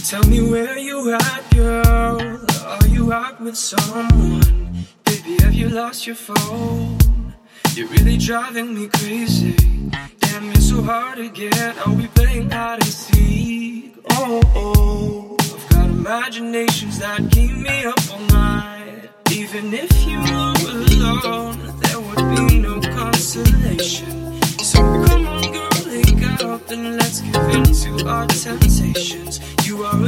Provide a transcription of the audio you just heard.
Tell me where you at, girl. Are you out with someone? Baby, have you lost your phone? You're really driving me crazy. Damn, you're so hard to get. Are we playing hide and seek? Oh, I've got imaginations that keep me up all night. Even if you were alone, there would be no consolation. So come on, girl, wake up and let's give in to our temptations. You are